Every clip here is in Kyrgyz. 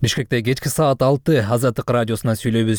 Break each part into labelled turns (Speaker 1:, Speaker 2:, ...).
Speaker 1: Бишкекте кечки саат 6 Азаттык радиосунан сүйлөйбүз.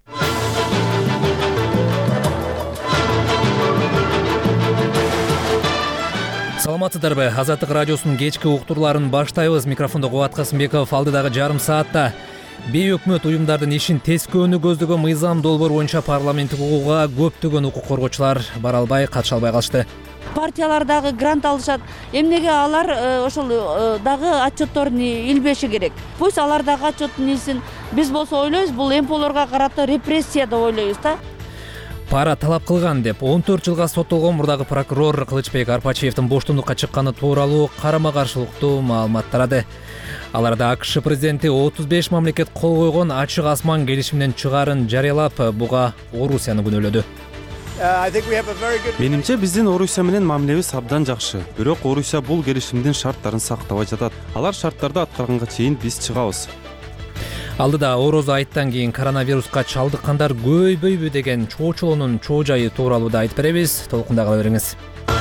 Speaker 1: Саламатсыздарбы? Азаттык радиосунун кечки уктурларын баштайбыз. Микрофондо Кубат Касымбеков. Алдыдагы жарым саатта бейөкмөт уюмдардын ишин тескөөнү көздөгөн мыйзам долбоору боюнча парламенттик угууга көптөгөн укук коргоочулар бара албай, катыша албай калышты.
Speaker 2: Партиялар дагы грант алышат. Эмнеге алар ошол дагы отчетторун илбеши керек. Пусть алар дагы отчетун илсин. Биз болсо ойлойбуз, бул МПОлорго карата репрессия деп ойлойбуз да.
Speaker 1: Пара талап кылган деп 14 жылга соттолгон мурдагы прокурор Кылычбек Арпачиевдин боштондукка чыкканы тууралуу карама-каршылыктуу маалымат тарады. Аларда АКШ президенти 35 мамлекет кол койгон ачык асман келишиминен чыгаарын жарыялап, буга Орусияны күнөөлөдү.
Speaker 3: Менимче биздин Орусия менен мамилебиз абдан жакшы. Бирок Орусия бул келишимдин шарттарын сактабай жатат. Алар шарттарды аткарганга чейин биз чыгабыз.
Speaker 1: Алдыда Орозо айттан кийин коронавируска чалдыккандар көбөйбү деген чоочулоонун чоо жайы тууралуу да айтып беребиз. Толкунда кала бериңиз.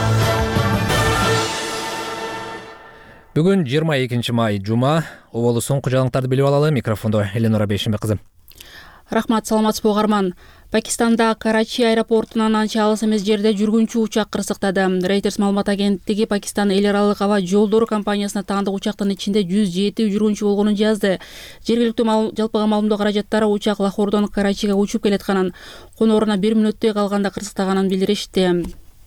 Speaker 1: Бүгүн 22 май жума. Оболу соңку жаңылыктарды билип алалы. Микрофондо Эленора Бейшенбек кызы.
Speaker 4: Рахмат, саламатсызбы угарман. Пакистанда Карачи аэропортунан анча алыс эмес жерде жүргүнчү учак кырсыктады. Reuters маалымат агенттиги Пакистан эл аралык аба жолдору компаниясына таандык учактын ичинде 107 жүргүнчү болгонун жазды. Жергиликтүү жалпыга маалымдоо каражаттары учак Лахордон Карачига учуп келатканын, конооруна 1 мүнөттөй калганда кырсыктаганын билдиришти.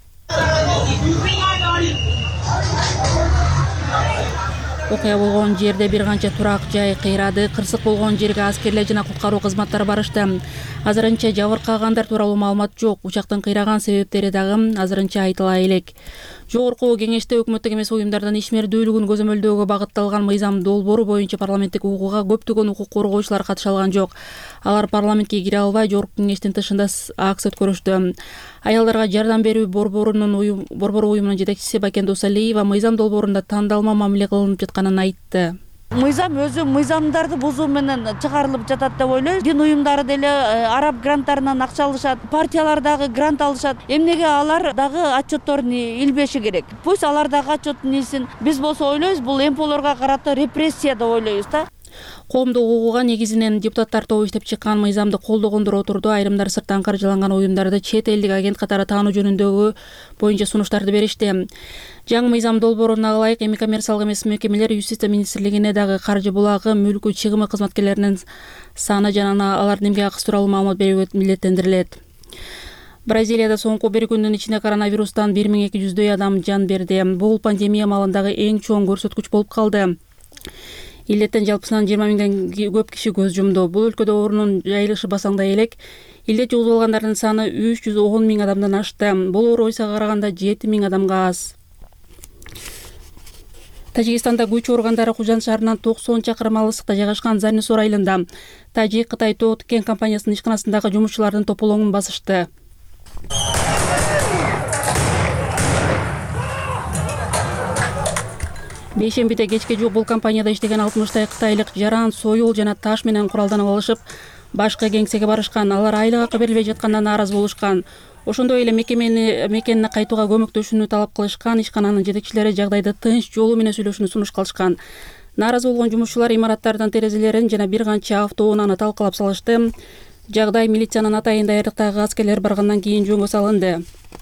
Speaker 4: Окуя болгон жерде бир канча турак жай кыйрады. Кырсык болгон жерге аскерлер жана куткаруу кызматтары барышты. Азырынча жабыркагандар тууралуу маалымат жок. Учактын кыйраган себептери дагы азырынча айтыла элек. Жогорку кеңеште өкмөттүк эмес уюмдардын ишмердүүлүгүн көзөмөлдөөгө багытталган мыйзам долбоору боюнча парламенттик угууга көптөгөн укук коргоочулар катыша алган жок. Алар парламентке кире албай, жогорку кеңештин тышында акция өткөрүштү. Аялдарга жардам берүү борбору уюмунун жетекчиси Бакен Досалиева мыйзам долбоорунда тандалма мамиле кылынып жатканын айтты.
Speaker 2: Мыйзам өзү мыйзамдарды бузуу менен чыгарылып жатат деп ойлойбуз. Дин уюмдары деле араб гранттарынан акча алышат, партиялар дагы грант алышат. Эмнеге алар дагы отчетторун илбеши керек. Пусть алар дагы отчетун илсин. Биз болсо ойлойбуз, бул МПОлорго карата репрессия деп ойлойбуз да.
Speaker 4: Коомдук угууга негизинен депутаттар тобу иштеп чыккан мыйзамды колдогондор отурду. Айрымдар сырттан каржыланган уюмдарды чет элдик агент катары таануу жөнүндөгү боюнча сунуштарды беришти. Жаңы мыйзам долбооруна ылайык эми коммерциялык эмес мекемелер Юстиция министрлигине дагы каржы булагы, мүлкү чыгымы кызматкерлеринин саны жана алардын эмгек акысы тууралуу маалымат берүүгө милдеттендирилет. Бразилияда соңку бир күндүн ичинде коронавирустан 1200дөй адам жан берди. Бул пандемия маалындагы эң чоң көрсөткүч болуп калды. Илдеттен жалпысынан 20 миңден көп киши көз жумду. Бул өлкөдө оорунун жайылышы басаңдай элек. Илдет жугузуп алгандардын саны 310 миң адамдан ашты. Бул оору ойсага караганда 7 миң адамга аз. Тажикстанда күч органдары Кужан шаарынан 90 чакырым алыстыкта жайгашкан Занисор айылында Тажик Кытай Тоо Кен компаниясынын ишканасындагы жумушчулардын тополоңун басышты. Бейшембиде кечке жук бул компанияда иштеген 60 кытайлык жаран, союл жана таш менен куралданып алышып, башкы кеңсеге барышкан. Алар айлык акы берилбей жаткандан нааразы болушкан. Ошондой эле мекенине кайтууга көмөктөшүүнү талап кылышкан. Ишкананын жетекчилери жагдайды тынч жолу менен сүйлөшүүнү сунуш кылышкан. Нааразы болгон жумушчулар имараттардын терезелерин жана бир канча автоунааны талкалап салышты. Жагдай милициянын атайын даярдыктагы аскерлер баргандан кийин жөнгө салынды.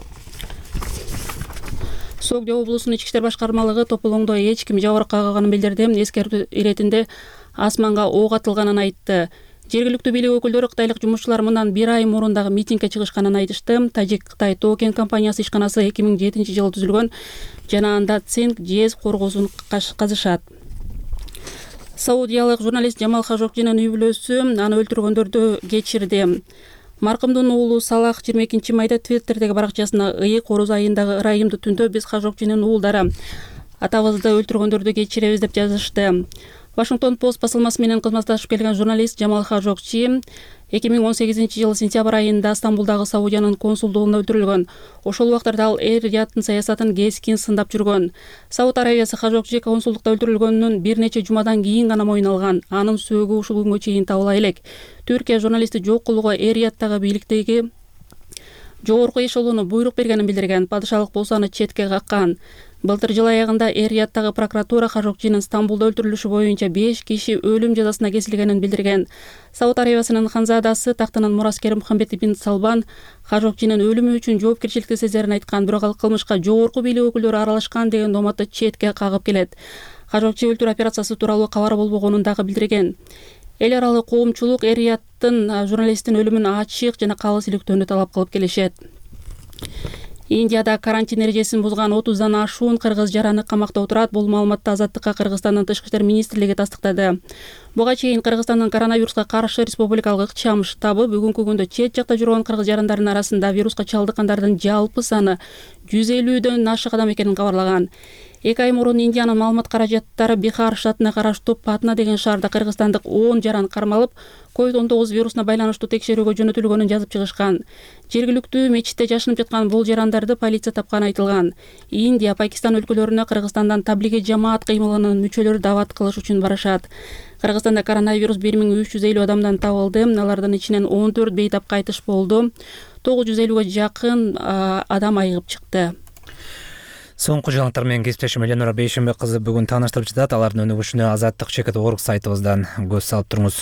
Speaker 4: Согдо облусунун ички иштер башкармалыгы тополоңдо эч ким жабыркаганын билдирди. Эскертүү иретинде асманга ок атылганын айтты. Жергиликтүү бийлик өкүлдөрү кытайлык жумушчулар мындан 1 ай мурун дагы митингге чыгышканын айтышты. Тажик Кытай Тоо Кен компаниясы ишканасы 2007 жылы түзүлгөн жана анда цинк, жез коргоосун казышат. Саудиялык журналист Джамал Хашогчинин үй бүлөсү аны өлтүргөндөрдү кечирди. Маркумдун уулу Салах 22 майда Твиттердеги баракчасына ыйык Ороз айындагы ырайымдуу түндө биз Хашогчинин уулдары атабызды өлтүргөндөрдү кечиребиз деп жазышты. Вашингтон Пост басылмасы менен кызматташып келген журналист Джамал Хашогчи 2018 жылы сентябрь айында Стамбулдагы Саудиянын консулдугунда өлтүрүлгөн. Ошол убактарда ал эр-рияттын саясатын кескин сындап жүргөн. Сауд Арабиясы Хашогчи консулдукта өлтүрүлгөнүн бир нече жумадан кийин гана мойнун алган. Анын сөөгү ушул күнгө чейин табыла элек. Түркия журналисти жок кылууга эр-рияттагы бийликтеги жогорку эшелону буйрук бергенин билдирген. Падышалык болсо аны четке каккан. Былтыр жыл аягында Эр-Рияттагы прокуратура Хашогчинин Стамбулда өлтүрүлүшү боюнча 5 киши өлүм жазасына кесилгенин билдирген. Сауд Арабиясынын ханзадасы тактынын мураскери Мухаммед бин Салбан Хашогчинин өлүмү үчүн жоопкерчиликти сезерин айткан, бирок ал кылмышка жогорку бийлик өкүлдөрү аралашкан деген дооматты четке кагып келет. Хашогчи өлтүрүү операциясы тууралуу кабар болбогонун дагы билдирген. Эл аралык коомчулук Эр-Рияттын журналисттин өлүмүн ачык жана калыс иликтөөнү талап кылып келишет. Индияда карантин эрежесин бузган 30дан ашуун кыргыз жараны камакта отурат. Бул маалыматты Азаттыкка Кыргызстандын Тышкы иштер министрлиги тастыктады. Буга чейин Кыргызстандын коронавируска каршы республикалык ыкчам штабы бүгүнкү күндө чет жакта жүргөн кыргыз жарандардын арасында вируска чалдыккандардын жалпы саны 150дөн ашык адам экенин кабарлаган. 2 ай мурун Индиянын маалымат каражаттары Бихар штатына караштуу Патна деген шаарда кыргызстандык 10 жаран кармалып, COVID-19 вирусуна байланыштуу текшерүүгө жөнөтүлгөнүн жазып чыгышкан. Жергиликтүү мечитте жашынып жаткан бул жарандарды полиция тапканы айтылган. Индия, Пакистан өлкөлөрүнө Кыргызстандан таблиги жамаат кыймылынын мүчөлөрү дават кылыш үчүн барышат. Кыргызстанда коронавирус 1350 адамдан табылды. Алардын ичинен 14 бейтап кайтыш болду. 950га жакын адам айыгып чыкты.
Speaker 1: Соңку жаңылыктар менен кесиптешим Эленора Бейшенбек кызы бүгүн тааныштырып жатат. Алардын өнүгүшүнө Азаттык.org сайтыбыздан көз салып туруңуз.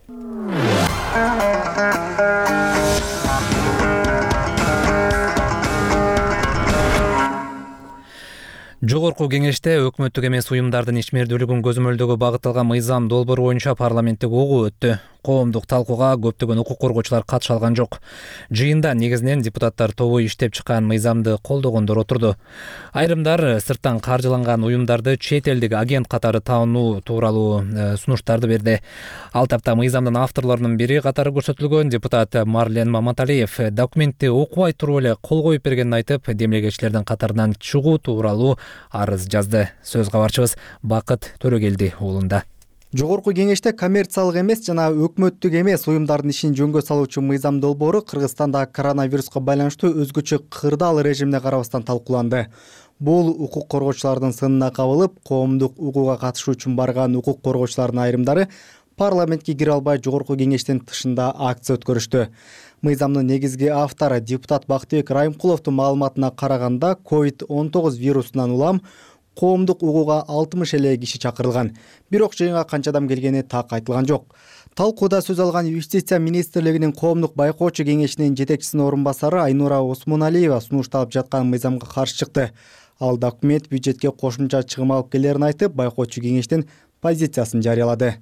Speaker 1: Жогорку кеңеште өкмөттүк эмес уюмдардын ишмердүүлүгүн көзөмөлдөөгө багытталган мыйзам долбоору боюнча парламенттик угуу өттү. Коомдук талкууга көптөгөн укук коргоочулар катыша алган жок. Жыйында негизинен депутаттар тобу иштеп чыккан мыйзамды колдогондор отурду. Айрымдар сырттан каржыланган уюмдарды чет элдик агент катары таануу тууралуу сунуштарды берди. Ал тапта мыйзамдын авторлорунун бири катары көрсөтүлгөн депутат Марлен Маматалиев документти окубай туруп эле кол коюп бергенин айтып, демилгечилердин катарынан чыгуу тууралуу арыз жазды. Сөз кабарчыбыз Бакыт Төрөгелди уулунда.
Speaker 5: Жогорку кеңеште коммерциялык эмес жана өкмөттүк эмес уюмдардын ишин жөнгө салуучу мыйзам долбоору Кыргызстанда коронавируска байланыштуу өзгөчө кырдаал режимине карабастан талкууланды. Бул укук коргоочулардын сынына кабылып, коомдук угууга катышуу үчүн барган укук коргоочулардын айрымдары парламентке кире албай жогорку кеңештин тышында акция өткөрүштү. Мыйзамдын негизги автору депутат Бактыбек Райымкуловдун маалыматына караганда, COVID-19 вирусунан улам коомдук угууга 60 эле киши чакырылган. Бирок жыйынга канча адам келгени так айтылган жок. Талкууда сөз алган Юстиция министрлигинин коомдук байкоочу кеңешинин жетекчисинин орун басары Айнура Осмоналиева сунушталып жаткан мыйзамга каршы чыкты. Ал документ бюджетке кошумча чыгым алып келерин айтып, байкоочу кеңештин позициясын жарыялады.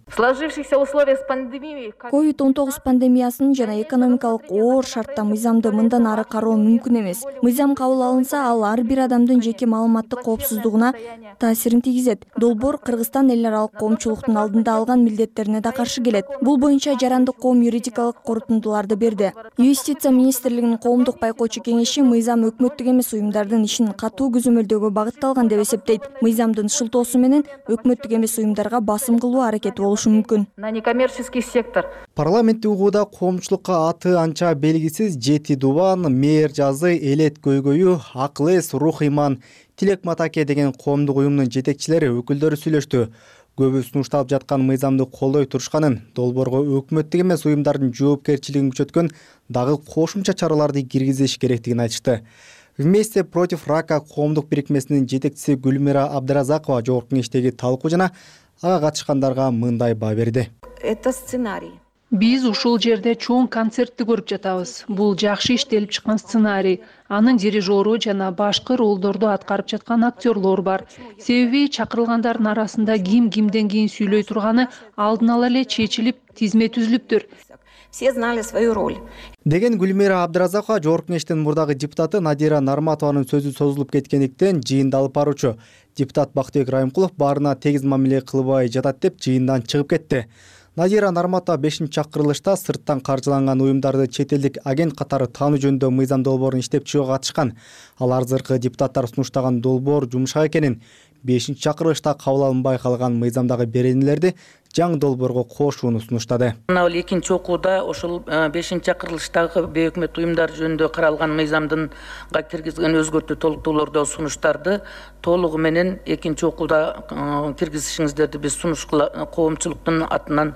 Speaker 6: COVID-19 пандемиясынын жана экономикалык оор шартта мыйзамды мындан ары кароо мүмкүн эмес. Мыйзам кабыл алынса, ал ар бир адамдын жеке маалыматтык коопсуздугуна таасирин тийгизет. Долбоор Кыргызстан эл аралык коомчулуктун алдында алган милдеттерине да каршы келет. Бул боюнча жарандык коом юридикалык корутундуларды берди. Юстиция министрлигинин коомдук байкоочу кеңеши мыйзам өкмөттүк эмес уюмдардын ишин катуу көзөмөлдөөгө багытталган деп эсептейт. Мыйзамдын шылтоосу менен өкмөттүк эмес уюмдарга басым кылуу аракети болушу мүмкүн.
Speaker 7: На некоммерческий сектор.
Speaker 5: Парламенттик угууда коомчулукка аты анча белгисиз Жети Дубан, Мээр жазы, Элет көйгөйү, Акыл эс, Рух иман, Тилек Матаке деген коомдук уюмдун жетекчилери өкүлдөрү сүйлөштү. Көбү сунушталып жаткан мыйзамды колдой турушканын, долбоорго өкмөттүк эмес уюмдардын жоопкерчилигин күчөткөн дагы кошумча чараларды киргизиш керектигин айтышты. Вместе против рака коомдук бирикмесинин жетекчиси Гүлмира Абдыразакова жогорку кеңештеги талкуу жана ага катышкандарга мындай баа берди.
Speaker 7: Это сценарий.
Speaker 8: Биз ушул жерде чоң концертти көрүп жатабыз. Бул жакшы иштелип чыккан сценарий. Анын дирижеру жана башкы ролдорду аткарып жаткан актерлор бар. Себеби чакырылгандардын арасында ким кимден кийин сүйлөй турганы алдын ала эле чечилип, тизме түзүлүптүр.
Speaker 7: Все знали свою роль.
Speaker 5: Деген Гүлмира Абдыразакова жогорку кеңештин мурдагы депутаты Надира Нарматованын сөзү созулуп кеткендиктен жыйынды алып баруучу депутат Бактыбек Райымкулов баарына тегиз мамиле кылбай жатат деп жыйындан чыгып кетти. Надира Нарматова 5-чакырылышта сырттан каржыланган уюмдарды чет элдик агент катары таануу жөнүндө мыйзам долбоорун иштеп чыгууга катышкан. Ал арзыркы депутаттар сунуштаган долбоор жумшак экенин, 5-чакырылышта кабыл алынбай калган мыйзамдагы беренелерди жаңы долбоорго кошууну сунуштады.
Speaker 9: Мына экинчи окууда ошол 5-чакырылыштагы бейөкмөт уюмдар жөнүндө каралган мыйзамдынга киргизген өзгөртүү толуктоолорду сунуштарды толугу менен экинчи окууда киргизишиңиздерди биз сунуш коомчулуктун атынан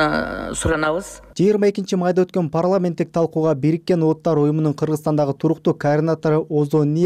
Speaker 9: суранабыз.
Speaker 5: 22-майда өткөн парламенттик талкууга Бириккен Улуттар уюмунун Кыргызстандагы туруктуу координатору Озония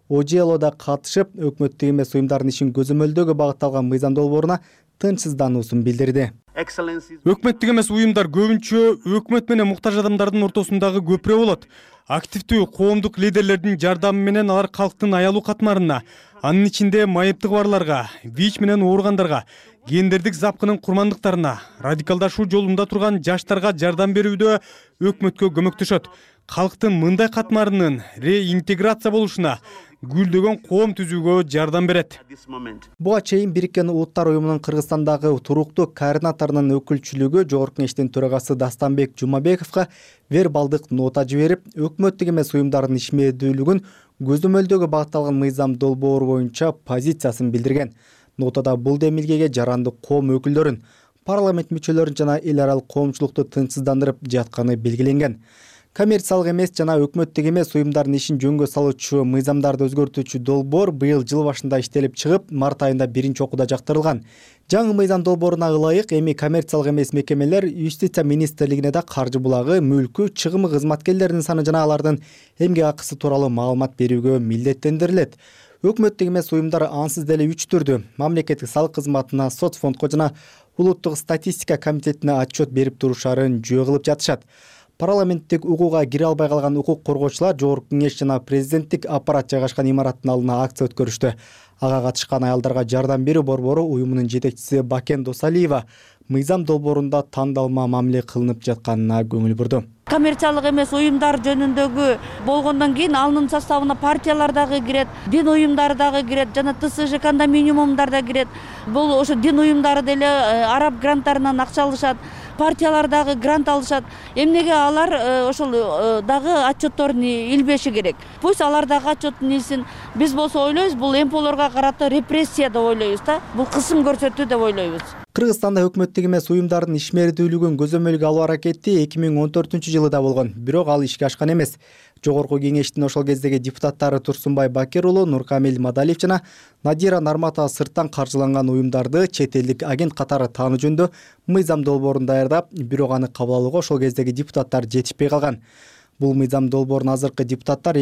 Speaker 5: ожелода катышып өкмөттүк эмес уюмдардын ишин көзөмөлдөөгө багытталган мыйзам долбооруна тынчсыздануусун билдирди.
Speaker 3: Өкмөттүк эмес уюмдар көбүнчө өкмөт менен муктаж адамдардын ортосундагы көпүрө болот. Активдүү коомдук лидерлердин жардамы менен алар калктын аялуу катмарына, анын ичинде майыптыгы барларга, ВИЧ менен ооругандарга, гендердик запкынын курмандыктарына, радикалдашуу жолунда турган жаштарга жардам берүүдө өкмөткө көмөктөшөт. Калктын мындай катмарынын реинтеграция болушуна, гүлдөгөн коом түзүүгө жардам берет.
Speaker 5: Буга чейин Бириккен Улуттар уюмунун Кыргызстандагы туруктуу координаторунун өкүлчүлүгү Жогорку Кеңештин төрагасы Дастанбек Жумабековго вербалдык нота жиберип, өкмөттүк эмес уюмдардын ишмердүүлүгүн көзөмөлдөөгө багытталган мыйзам долбоору боюнча позициясын билдирген. Нотада бул демилгеге жарандык коом өкүлдөрүн, парламент мүчөлөрүн жана эл аралык коомчулукту тынчсыздандырып жатканы белгиленген. Коммерциялык эмес жана өкмөттүк эмес уюмдардын ишин жөнгө салуучу мыйзамдарды өзгөртүүчү долбоор быйыл жыл башында иштелип чыгып, март айында биринчи окууда жактырылган. Жаңы мыйзам долбооруна ылайык эми коммерциялык эмес мекемелер Юстиция министрлигине да каржы булагы, мүлкү, чыгымы кызматкерлеринин саны жана алардын эмгек акысы тууралуу маалымат берүүгө милдеттендирилет. Өкмөттүк эмес уюмдар ансыз деле 3 түрдүү: мамлекеттик салык кызматына, сот фондко жана улуттук статистика комитетине отчет берип турушарын жөө кылып жатышат. Парламенттик угууга кире албай калган укук коргоочулар Жогорку Кеңеш жана президенттик аппарат жайгашкан имараттын алдына акция өткөрүштү. Ага катышкан аялдарга жардам берүү борбору уюмунун жетекчиси Бакен Досалиева мыйзам долбоорунда тандалма мамиле кылынып жатканына көңүл бурду.
Speaker 2: Коммерциялык эмес уюмдар жөнүндөгү болгондон кийин анын составына партиялар дагы кирет, дин уюмдары дагы кирет жана ТСЖ кондоминиумдар да кирет. Бул ошо дин уюмдары деле араб гранттарынан акча алышат, партиялар дагы грант алышат. Эмнеге алар ошол дагы отчетторун илбеши керек. Пусть алар дагы отчетун илсин. Биз болсо ойлойбуз, бул эмполорго карата репрессия деп ойлойбуз да. Бул кысым көрсөтүү деп ойлойбуз.
Speaker 5: Кыргызстанда өкмөттүк эмес уюмдардын ишмердүүлүгүн көзөмөлгө алуу аракети 2014-жылы да болгон, бирок ал ишке ашкан эмес. Жогорку Кеңештин ошол кездеги депутаттары Турсунбай Бакир уулу, Нуркамил Мадалиев жана Надира Нарматова сырттан каржыланган уюмдарды чет элдик агент катары таануу жөнүндө мыйзам долбоорун даярдап, бирок аны кабыл алууга ошол кездеги депутаттар жетишпей калган. Бул мыйзам долбоорун азыркы депутаттар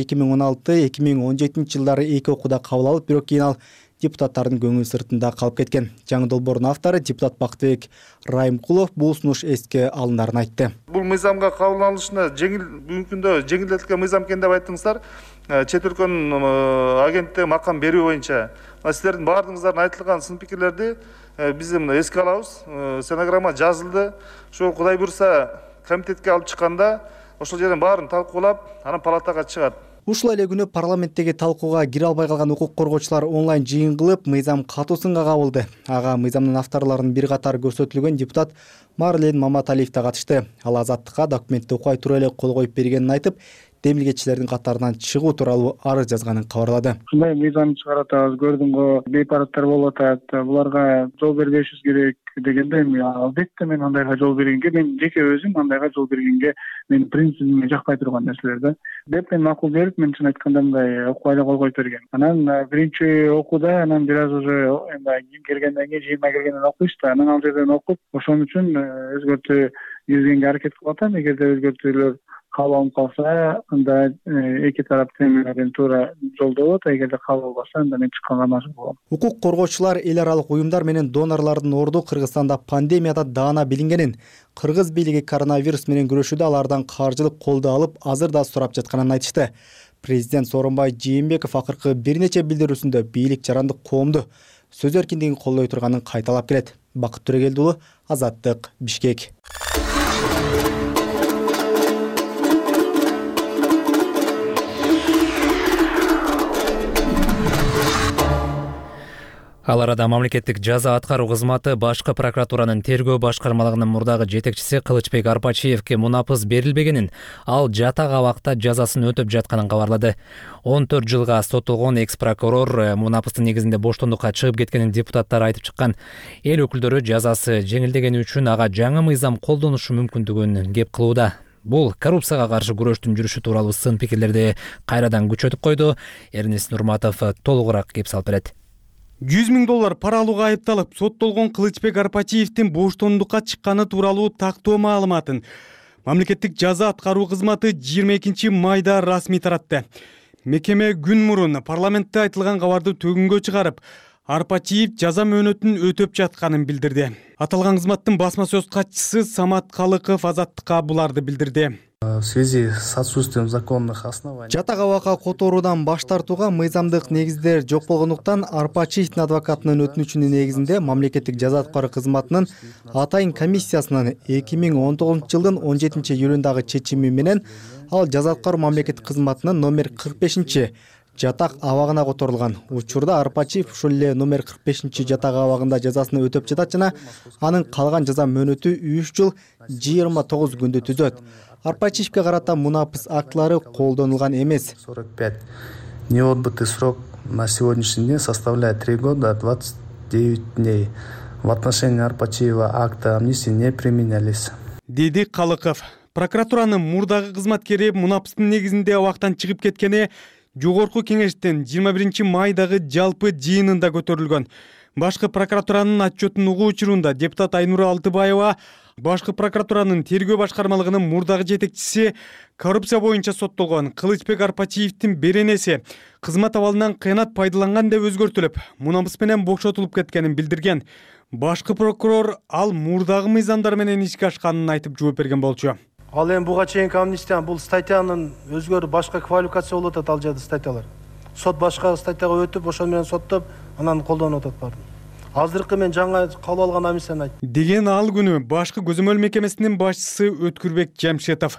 Speaker 5: 2016-2017 жылдары 2 окууда кабыл алып, бирок кийин ал депутаттардын көңүл сыртында калып кеткен. Жаңы долбоордун автору депутат Бактыбек Райымкулов бул сунуш эске алындарын айтты.
Speaker 10: Бул мыйзамга кабыл алышына мүмкүндө жеңилдетилген мыйзам экен деп айттыңыздар. Чет өлкөнүн агенттиги макам берүү боюнча силердин баардыгыңыздардын айтылган сын пикирлерди биз эске алабыз. Стенограмма жазылды. Ошо Кудай буйрса комитетке алып чыкканда ошол жерден баарын талкуулап, анан палатага чыгат.
Speaker 5: Ушул эле күнү парламенттеги талкууга кире албай калган укук коргоочулар онлайн жыйын кылып, мыйзам катуусунга кабылды. Ага мыйзамдын авторлорунун бир катары көрсөтүлгөн депутат Марлен Маматалиев да катышты. Ал азаттыкка документти окуй тура эле кол коюп бергенин айтып, демилгечилердин катарынан чыгуу тууралуу арыз жазганын кабарлады.
Speaker 11: Ушундай мыйзам чыгаратабыз, көрдүң го, бейпараттар болуп атат, буларга жол бербешибиз керек дегенде, албетте мен андайга жол бергенге, мен жеке өзүм андайга жол бергенге менин принцибиме жакпай турган нерселер да. Деп мен макул берип, мен чын айтканда мындай окуйга кол коюп берген. Анан биринчи окууда, анан бир аз уже кийин келгенден кийин, жыйынга келгенден окуйбуз да, анан ал жерден окуп, ошон үчүн өзгөртүү киргизгенге аракет кылып атам. Эгерде өзгөртүүлөр кабыл алынып калса, анда эки тарап темелерин туура жолдо болот, эгерде кабыл албаса, анда мен чыкканга мажбур болом.
Speaker 5: Укук коргоочулар эл аралык уюмдар менен донорлордун орду Кыргызстанда пандемияда даана билингенин, кыргыз бийлиги коронавирус менен күрөшүүдө алардан каржылык колдоо алып, азыр да сурап жатканын айтышты. Президент Сооронбай Жээнбеков акыркы бир нече билдирүүсүндө бийлик жарандык коомду сөз эркиндигин колдой турганын кайталап келет. Бакыт Төрөгелди уулу, Азаттык, Бишкек.
Speaker 1: Ал арада мамлекеттик жаза аткаруу кызматы башкы прокуратуранын тергөө башкармалыгынын мурдагы жетекчиси Кылычбек Арпачиевке мунапыс берилбегенин, ал жатак абакта жазасын өтөп жатканын кабарлады. 14 жылга соттолгон экс-прокурор мунапыстын негизинде боштондукка чыгып кеткенин депутаттар айтып чыккан. Эл өкүлдөрү жазасы жеңилдегени үчүн ага жаңы мыйзам колдонушу мүмкүндүгүн кеп кылууда. Бул коррупцияга каршы күрөштүн жүрүшү тууралуу сын пикирлерди кайрадан күчөтүп койду. Эрнест Нурматов толугураак кеп салып берет.
Speaker 3: $100,000 пара алууга айыпталып соттолгон Кылычбек Арпачиевдин боштондукка чыкканы тууралуу тактоо маалыматын мамлекеттик жаза аткаруу кызматы 22 майда расмий таратты. Мекеме күн мурун парламентте айтылган кабарды төгүнгө чыгарып, Арпачиев жаза мөөнөтүн өтөп жатканын билдирди. Аталган кызматтын басма сөз катчысы Самат Калыков Азаттыкка буларды билдирди.
Speaker 12: В связи с отсутствием законных оснований
Speaker 5: жатак абакка которуудан баш тартууга мыйзамдык негиздер жок болгондуктан Арпачиевдин адвокатынын өтүнүчүнүн негизинде мамлекеттик жаза аткаруу кызматынын атайын комиссиясынын 2019 жылдын 17-июлундагы чечими менен ал жаза аткаруу мамлекеттик кызматынын номер 45 жатак абагына которулган. Учурда Арпачиев ушул эле номер 45 жатак абагында жазасын өтөп жатат жана анын калган жаза мөөнөтү 3 жыл 29 күндү түзөт. Арпачиевке карата мунапыс актылары колдонулган эмес.
Speaker 12: 45. Неотбытый срок на сегодняшний день составляет 3 года 29 дней. В отношении Арпачиева акты амнистии не применялись.
Speaker 3: Деди Калыков. Прокуратуранын мурдагы кызматкери мунапыстын негизинде абактан чыгып кеткени Жогорку кеңештин 21 майдагы жалпы жыйынында көтөрүлгөн. Башкы прокуратуранын отчетун угуу учурунда депутат Айнура Алтыбаева башкы прокуратуранын тергөө башкармалыгынын мурдагы жетекчиси коррупция боюнча соттолгон Кылычбек Арпачиевдин беренеси кызмат абалынан кыянат пайдаланган деп өзгөртүлүп, мунапыс менен бошотулуп кеткенин билдирген. Башкы прокурор ал мурдагы мыйзамдар менен ишке ашканын айтып жооп берген болчу.
Speaker 13: Ал эми буга чейинки амнистия бул статьянын өзгөрүп башка квалификация болуп атат ал жерде статьялар. Сот башка статьяга өтүп, ошол менен соттоп, анан колдонуп атат баарын. Азыркы мен жаңа кабыл алган амнистияны айт.
Speaker 3: Деген ал күнү башкы көзөмөл мекемесинин башчысы Өткүрбек Жамшетов.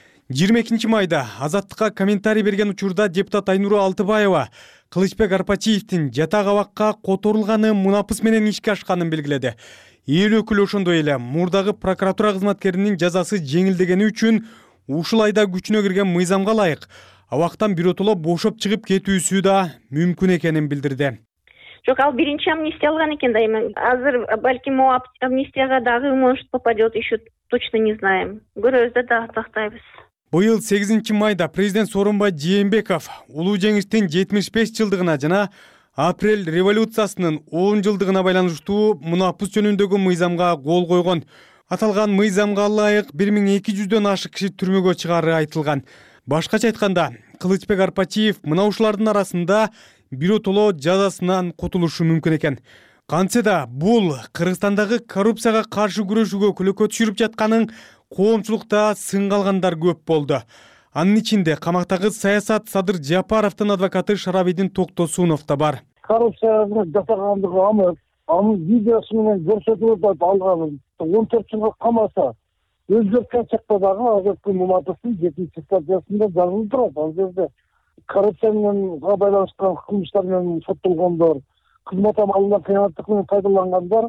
Speaker 3: 22 майда Азаттыкка комментарий берген учурда депутат Айнура Алтыбаева Кылычбек Арпачиевдин жатак абакка которулганы мунапыс менен ишке ашканын белгиледи. Эл өкүлү ошондой эле мурдагы прокуратура кызматкеринин жазасы жеңилдегени үчүн ушул айда күчүнө кирген мыйзамга ылайык абактан биротоло бошоп чыгып кетүүсү да мүмкүн экенин билдирди.
Speaker 14: Жок, ал биринчи амнистия алган экен да эми. Азыр балким могу амнистияга дагы может попадет, еще точно не знаем. Көрөбүз да тактайбыз.
Speaker 3: Быйыл 8 майда президент Сооронбай Жээнбеков улуу жеңиштин 75 жылдыгына жана апрель революциясынын 10 жылдыгына байланыштуу мунапыс жөнүндөгү мыйзамга кол койгон. Аталган мыйзамга ылайык 1200дөн ашык киши түрмөгө чыгары айтылган. Башкача айтканда, Кылычбек Арпачиев мына ушулардын арасында биротоло жазасынан кутулушу мүмкүн экен. Кантсе да бул Кыргызстандагы коррупцияга каршы күрөшүүгө көлөкө түшүрүп жатканын коомчулукта сын калгандар көп болду. Анын ичинде камактагы саясат Садыр Жапаровдун адвокаты Шарабидин Токтосунов да бар.
Speaker 11: Коррупцияны жасагандыгы анын, анын видеосу менен көрсөтүлүп алган 14 жылга камаса өзгөрткөн чакта дагы азыркы мунапыстын 7-чи статьясында жазылып турат. Ал жерде коррупция менен байланышкан кылмыштар менен соттолгондор, кызмат абалынан кыянаттык менен пайдалангандар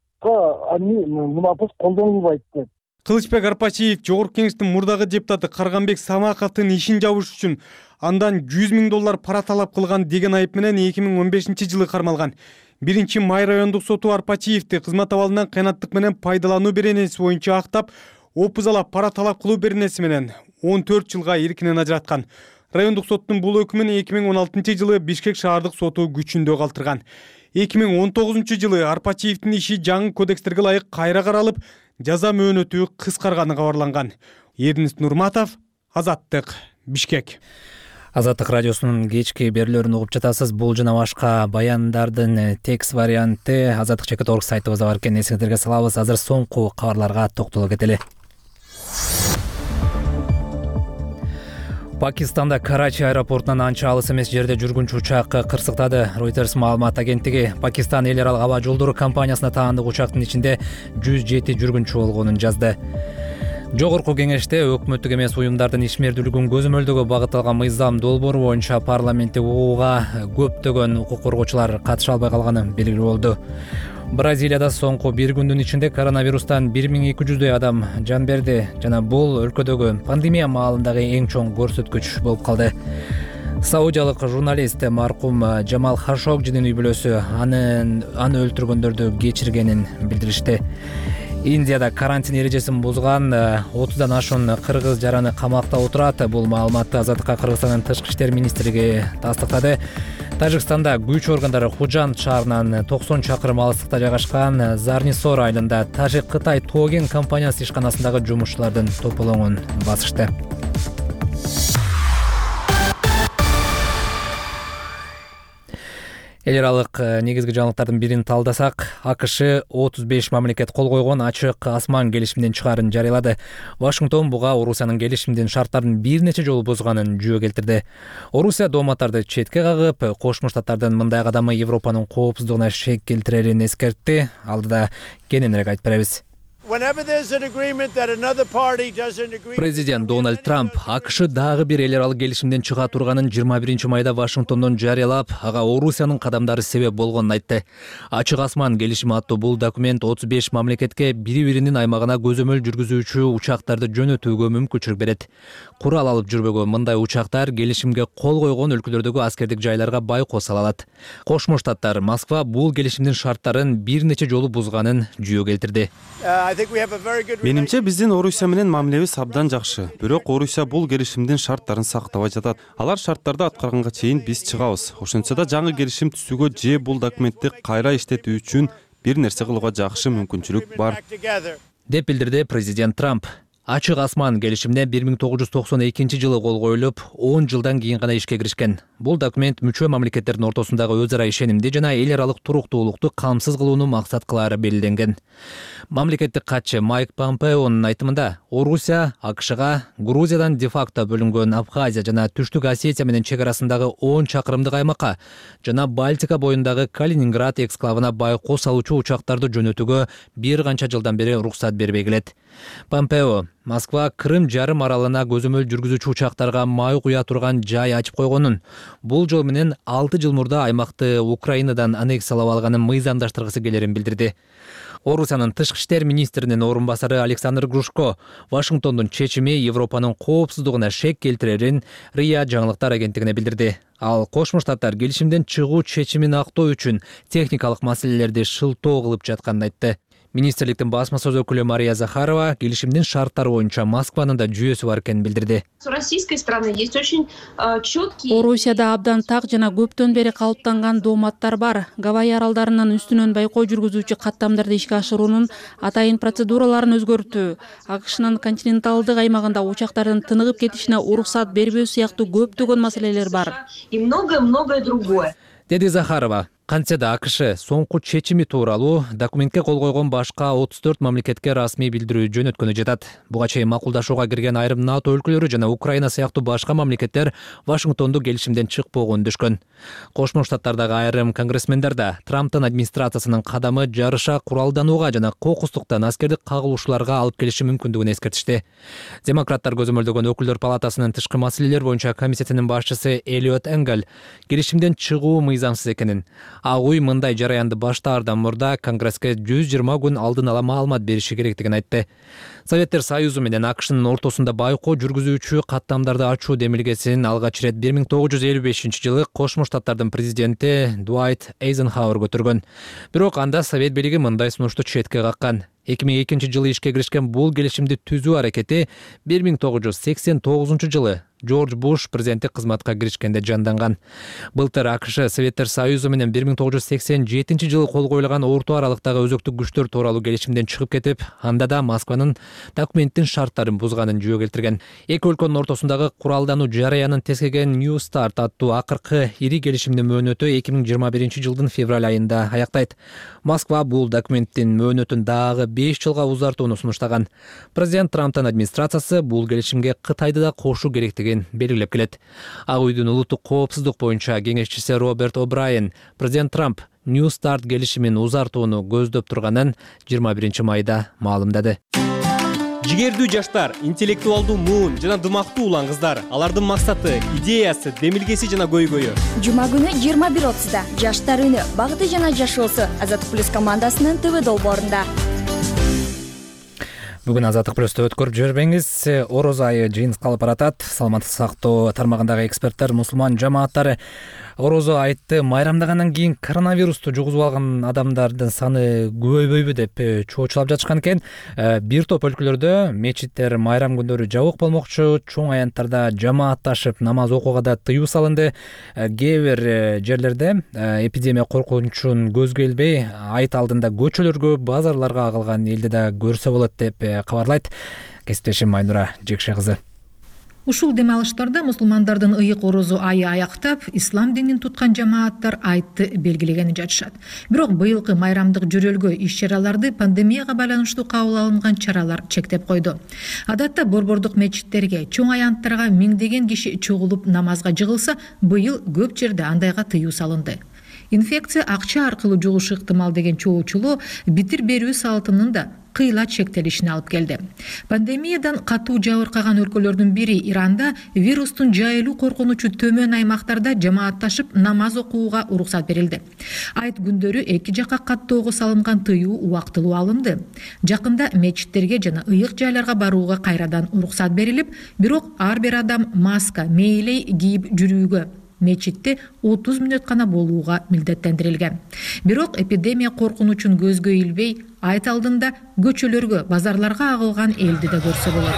Speaker 11: мунапыс колдонулбайт деп.
Speaker 3: Кылычбек Арпачиев Жогорку кеңештин мурдагы депутаты Карганбек Самаковдун ишин жабыш үчүн андан 100 000 доллар пара талап кылган деген айып менен 2015 жылы кармалган. 1-май райондук соту Арпачиевди кызмат абалынан кыянаттык менен пайдалануу беренеси боюнча актап, опузалап пара талап кылуу беренеси менен 14 жылга эркинен ажыраткан. Райондук соттун бул өкүмүн 2016 жылы Бишкек шаардык соту күчүндө калтырган. 2019 жылы Арпачиевдин иши жаңы кодекстерге ылайык кайра каралып, жаза мөөнөтү кыскарганы кабарланган. Эрдинис Нурматов, Азаттык, Бишкек.
Speaker 1: Азаттык радиосунун кечки берүүлөрүн угуп жатасыз. Бул жана башка баяндардын текст варианты azattik.org сайтыбызда бар экен. Эсиңиздерге салабыз. Азыр соңку кабарларга токтоло кетели. Пакистанда Карачи аэропортунан анча алыс эмес жерде жүргүнчү учак кырсыктады. Reuters маалымат агенттиги Пакистан эл аралык аба жолдору компаниясына таандык учактын ичинде 107 жүргүнчү болгонун жазды. Жогорку кеңеште өкмөттүк эмес уюмдардын ишмердүүлүгүн көзөмөлдөгө багытталган мыйзам долбоору боюнча парламентте угууга көптөгөн укук коргоочулар катыша албай калганы белгилүү болду. Бразилияда соңку бир күндүн ичинде коронавирустан 1200дөй адам жан берди жана бул өлкөдөгү пандемия маалындагы эң чоң көрсөткүч болуп калды. Саудиялык журналист маркум Джамал Хашогжинин үй бүлөсү аны өлтүргөндөрдү кечиргенин билдиришти. Индияда карантин эрежесин бузган 30дан ашуун кыргыз жараны камакта отурат. Бул маалыматты Азаттыкка Кыргызстандын тышкы иштер министрлиги тастыктады. Тажикстанда күч органдары Худжанд шаарынан 90 чакырым алыстыкта жайгашкан Зарнисор айылында Тажик-Кытай Тоген компаниясы ишканасындагы жумушчулардын тополоңун басышты. Эл аралык негизги жаңылыктардын бирин талдасак, АКШ 35 мамлекет кол койгон ачык асман келишиминин чыгарын жарыялады. Вашингтон буга Орусиянын келишимдин шарттарын бир нече жолу бузганын жөө келтирди. Орусия дооматтарды четке кагып, Кошмо Штаттардын мындай кадамы Европанын коопсуздугуна шек келтирерин эскертти. Алдыда кененирээк айтып беребиз. Президент Дональд Трамп АКШ дагы бир эл аралык келишимден чыга турганын 21-майда Вашингтондон жарыялап, ага Орусиянын кадамдары себеп болгонун айтты. Ачык асман келишими аттуу бул документ 35 мамлекетке бири-биринин аймагына көзөмөл жүргүзүүчү учактарды жөнөтүүгө мүмкүнчүлүк берет. Курал алып жүрбөгөн мындай учактар келишимге кол койгон өлкөлөрдөгү аскердик жайларга байкоос ала алат. Кошмо Штаттар Москва бул келишимдин шарттарын бир нече жолу бузганын жөө келтирди.
Speaker 15: Менимче биздин Орусия менен мамилебиз абдан жакшы. Бирок Орусия бул келишимдин шарттарын сактабай жатат. Алар шарттарды аткарганга чейин биз чыгабыз. Ошентсе да жаңы келишим түзүүгө же бул документти кайра иштетүү үчүн бир нерсе кылууга жакшы мүмкүнчүлүк бар,
Speaker 1: деп билдирди президент Трамп. Ачык асман келишимине 1992 жылы кол коюлуп, 10 жылдан кийин гана ишке киришкен. Бул документ мүчө мамлекеттердин ортосундагы өз ара ишенимди жана эл аралык туруктуулукту камсыз кылууну максат кылаары белгиленген. Мамлекеттик катчы Майк Помпеонун айтымында, Орусия АКШга Грузиядан де-факто бөлүнгөн Абхазия жана Түштүк Осетия менен чек арасындагы 10 чакырымдык аймакка жана Балтика боюндагы Калининград эксклавына байкоос алуучу учактарды жөнөтүүгө бир канча жылдан бери уруксат бербей келет. Помпео Москва Крым жарым аралына көзөмөл жүргүзүүчү учактарга май куя турган жай ачып койгонун, бул жол менен 6 жыл мурда аймакты Украинадан аннексиялап алганын мыйзамдаштыргысы келерин билдирди. Орусиянын тышкы иштер министринин орун басары Александр Грушко Вашингтондун чечими Европанын коопсуздугуна шек келтирерин РИА жаңылыктар агенттигине билдирди. Ал Кошмо Штаттар келишимден чыгуу чечимин актоо үчүн техникалык маселелерди шылтоо кылып жатканын айтты. Министрликтин басма сөз өкүлү Мария Захарова келишимдин шарттары боюнча Москванын да жүйөсү бар экенин билдирди.
Speaker 4: Орусияда абдан так жана көптөн бери калыптанган дооматтар бар. Гавайи аралдарынын үстүнөн байкоо жүргүзүүчү каттамдарды ишке ашыруунун атайын процедураларын өзгөртүү, АКШнын континенталдык аймагында учактардын тыныгып кетишине уруксат бербөө сыяктуу көптөгөн маселелер бар.
Speaker 16: И многое другое.
Speaker 1: Деди Захарова. Кантсе да АКШ соңку чечими тууралуу документке кол койгон башка 34 мамлекетке расмий билдирүү жөнөткөнү жатат. Буга чейин макулдашууга кирген айрым НАТО өлкөлөрү жана Украина сыяктуу башка мамлекеттер Вашингтонду келишимден чыкпогонун түшкөн. Кошмо Штаттардагы айрым конгрессмендер да Трамптын администрациясынын кадамы жарыша куралданууга жана кокустуктан аскердик кагылышууларга алып келиши мүмкүндүгүн эскертишти. Демократтар көзөмөлдөгөн өкүлдөр палатасынын тышкы маселелер боюнча комитетинин башчысы Элиот Энгель келишимден чыгуу мыйзамсыз экенин, Ак үй мындай жараянды баштаардан мурда Конгресске 120 күн алдын ала маалымат бериши керектигин айтты. Советтер Союзу менен АКШнын ортосунда байкоо жүргүзүүчү каттамдарды ачуу демилгесин алгач ирет 1955 жылы Кошмо Штаттардын президенти Дуайт Эйзенхауэр көтөргөн. Бирок анда Совет бийлиги мындай сунушту четке каккан. 2002 жылы ишке киришкен бул келишимди түзүү аракети 1989 жылы Джордж Буш президенттик кызматка киришкенде жанданган. Былтыр АКШ Советтер Союзу менен 1987 жылы кол коюлган орто аралыктагы өзөктүк күчтөр тууралуу келишимден чыгып кетип, анда да Москванын документтин шарттарын бузганын жөө келтирген. Эки өлкөнүн ортосундагы куралдануу жараянын тескеген New Start аттуу акыркы ири келишимдин мөөнөтү 2021 жылдын февраль айында аяктайт. Москва бул документтин мөөнөтүн дагы 5 жылга узартууну сунуштаган. Президент Трамптын администрациясы бул келишимге Кытайды да кошуу керектигин белгилеп келет. Ак үйдүн улуттук коопсуздук боюнча кеңешчиси Роберт О'Брайен президент Трамп New Start келишимин узартууну көздөп турганын 21 майда маалымдады.
Speaker 17: Жигердүү жаштар, интеллектуалдуу муун жана дымактуу улан кыздар, алардын максаты, идеясы, демилгеси жана көйгөйү.
Speaker 6: Жума күнү 21:30да Жаштар үнү, багыты жана жашоосу Азаттык плюс командасынын ТВ долбоорунда.
Speaker 1: Бүгүн Азаттык плюсту өткөрүп жибербеңиз. Ороз айы жыйынтык калып баратат. Саламаттык сактоо тармагындагы эксперттер, мусулман жамааттары Орозо айтты, майрамдагандан кийин коронавирусту жугузуп алган адамдардын саны көбөйбөйбү деп чоочулап жатышкан экен. Бир топ өлкөлөрдө мечиттер майрам күндөрү жабык болмокчу, чоң аянттарда жамаатташып намаз окууга да тыюу салынды. Кээ бир жерлерде эпидемия коркунучун көзгө илбей, айт алдында көчөлөргө, базарларга агылган элди да көрсө болот деп кабарлайт кесиптешим Айнура Жекше кызы.
Speaker 18: Ушул дем алыштарда мусулмандардын ыйык орозо айы аяктап, ислам динин туткан жамааттар айтты белгилегени жатышат. Бирок быйылкы майрамдык жөрөлгө иш-чараларды пандемияга байланыштуу кабыл алынган чаралар чектеп койду. Адатта борбордук мечиттерге, чоң аянттарга миңдеген киши чогулуп намазга жыгылса, быйыл көп жерде андайга тыюу салынды. Инфекция акча аркылуу жугушу ыктымал деген чоочулоо битир берүү салтынын да кыйлат чектелишине алып келди. Пандемиядан катуу жабыркаган өлкөлөрдүн бири Иранда вирустун жайылуу коркунучу төмөн аймактарда жамаатташып намаз окууга уруксат берилди. Айт күндөрү эки жакка каттоого салынган тыюу убактылуу алынды. Жакында мечиттерге жана ыйык жайларга барууга кайрадан уруксат берилип, бирок ар бир адам маска, мейлей кийип жүрүүгө, мечитте 30 мүнөт гана болууга милдеттендирилген. Бирок эпидемия коркунучун көзгө илбей, айт алдында көчөлөргө, базарларга агылган элди да көрсө болот.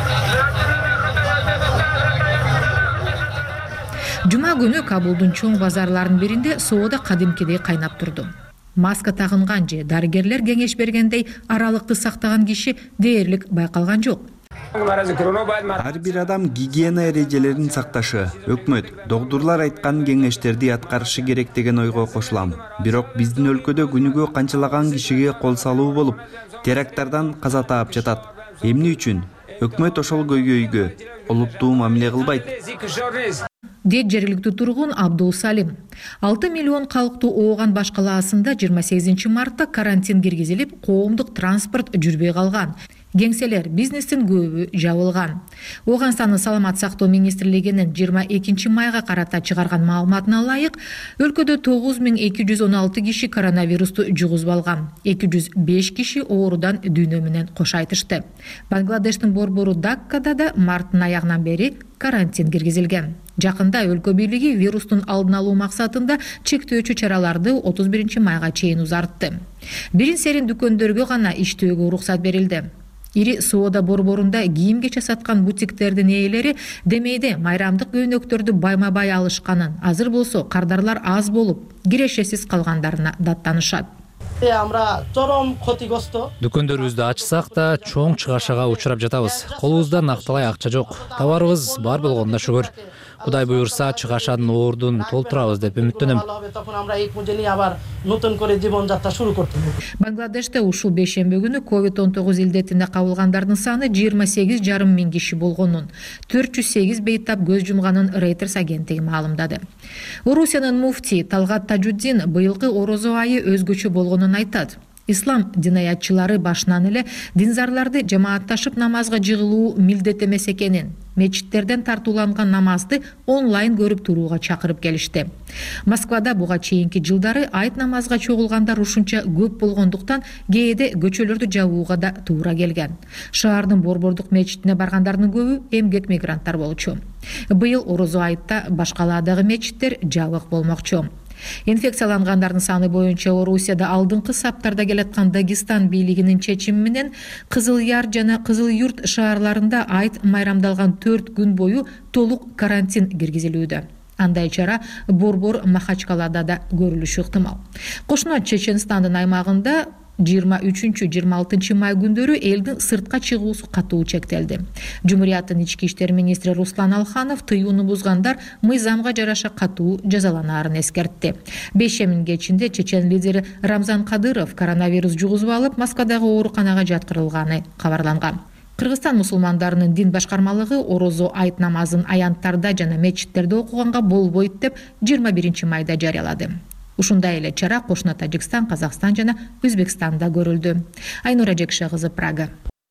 Speaker 18: Жума күнү Кабулдун чоң базарларынын биринде соода кадимкидей кайнап турду. Маска тагынган же дарыгерлер кеңеш бергендей аралыкты сактаган киши дээрлик байкалган жок.
Speaker 19: Ар бир адам гигиена эрежелерин сакташы, өкмөт, доктурлар айткан кеңештерди аткарышы керек деген ойго кошулам. Бирок биздин өлкөдө күнүгө канчалаган кишиге кол салуу болуп, теракттардан каза таап жатат. Эмне үчүн өкмөт ошол көйгөйгө олуттуу мамиле кылбайт?
Speaker 18: Дейт жергиликтүү тургун Абдул Салим. 6 миллион калктуу ооган Баш калаасында 28 мартта карантин киргизилип, коомдук транспорт жүрбөй калган. Кеңселер, бизнестин көбү жабылган. Ооган саны Саламат сактоо министрлигинин 22 майга карата чыгарган маалыматына ылайык, өлкөдө 9216 киши коронавирусту жугузуп алган. 205 киши оорудан дүйнө менен кош айтышты. Бангладештин борбору Даккада да марттын аягынан бери карантин киргизилген. Жакында өлкө бийлиги вирустун алдын алуу максатында чектөөчү чараларды 31 майга чейин узартты. Бирин серин дүкөндөргө гана иштөөгө уруксат берилди. Ири соода борборунда кийимге саткан бутиктердин ээлери демейде майрамдык көйнөктөрдү байма-бай алышканын, азыр болсо кардарлар аз болуп, кирешесиз калгандарына даттанышат.
Speaker 1: Дүкөндөрүбүздү ачсак да чоң чыгашага учурап жатабыз. Колубузда накталай акча жок. Товарыбыз бар болгонуна шүгүр. Кудай буюрса чыгашанын ордун толтурабыз деп үмүттөнөм.
Speaker 18: Бангладеште ушул бейшемби күнү COVID-19 илдетине кабылгандардын саны 28,5 миң киши болгонун, 408 бейтап көз жумганын Reuters агенттиги маалымдады. Орусиянын муфти Талгат Тажуддин быйылкы орозо айы өзгөчө болгонун айтат. Ислам динаятчылары башынан эле динзарларды жамаатташып намазга жыгылуу милдет эмес экенин, мечиттерден тартууланган намазды онлайн көрүп турууга чакырып келишти. Москвада буга чейинки жылдары айт намазга чогулгандар ушунча көп болгондуктан кээде көчөлөрдү жабууга да туура келген. Шаардын борбордук мечитине баргандардын көбү эмгек мигранттар болчу. Быйыл орозо айтта Баш калаадагы мечиттер жабык болмокчу. Инфекциялангандардын саны боюнча Орусияда алдыңкы саптарда келаткан Дагестан бийлигинин чечими менен Кызыл Яр жана Кызыл Юрт шаарларында айт майрамдалган 4 күн бою толук карантин киргизилүүдө. Андай чара борбор Махачкалада да көрүлүшү ыктымал. Кошуна Чеченстандын аймагында 23-26 май күндөрү элдин сыртка чыгуусу катуу чектелди. Жумурияттын ички иштер министри Руслан Алханов тыюуну бузгандар мыйзамга жараша катуу жазаланаарын эскертти. Бейшембинин кечинде чечен лидери Рамзан Кадыров коронавирус жугузуп алып, Москвадагы ооруканага жаткырылганы кабарланган. Кыргызстан мусулмандарынын дин башкармалыгы орозо айт намазын аянттарда жана мечиттерде окуганга болбойт деп 21 майда жарыялады. Ушундай эле чара кошуна Тажикстан, Казакстан жана Өзбекстанда көрүлдү. Айнура Жекше кызы, Прага.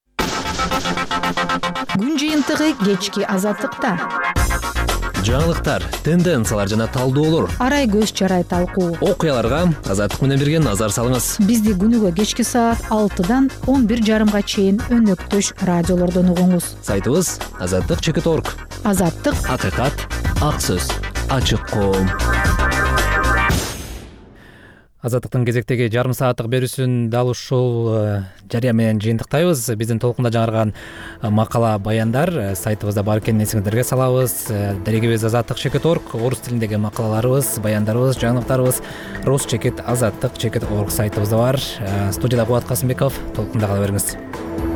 Speaker 18: Күн жыйынтыгы кечки азаттыкта.
Speaker 1: Жаңылыктар, тенденциялар жана талдоолор.
Speaker 18: Арай көз чарай талкуу.
Speaker 1: Окуяларга Азаттык менен бирге назар салыңыз.
Speaker 18: Бизди күнүгө кечки саат 6-дан 11:30 чейин өнөктөш радиолордон угуңуз.
Speaker 1: Сайтыбыз azattik.org.
Speaker 18: Азаттык,
Speaker 1: акыйкат, ак сөз, ачык коом. Азаттыктын кезектеги жарым сааттык берүүсүн дал ушул жарыя менен жыйынтыктайбыз. Биздин толкунда жаңырган макала, баяндар сайтыбызда бар экенин эсиңиздерге салабыз. Дарегибиз azattik.org, орус тилиндеги макалаларыбыз, баяндарыбыз, жаңылыктарыбыз rus.azattik.org сайтыбызда бар. Студияда Кубат Касымбеков, толкунда кала бериңиз.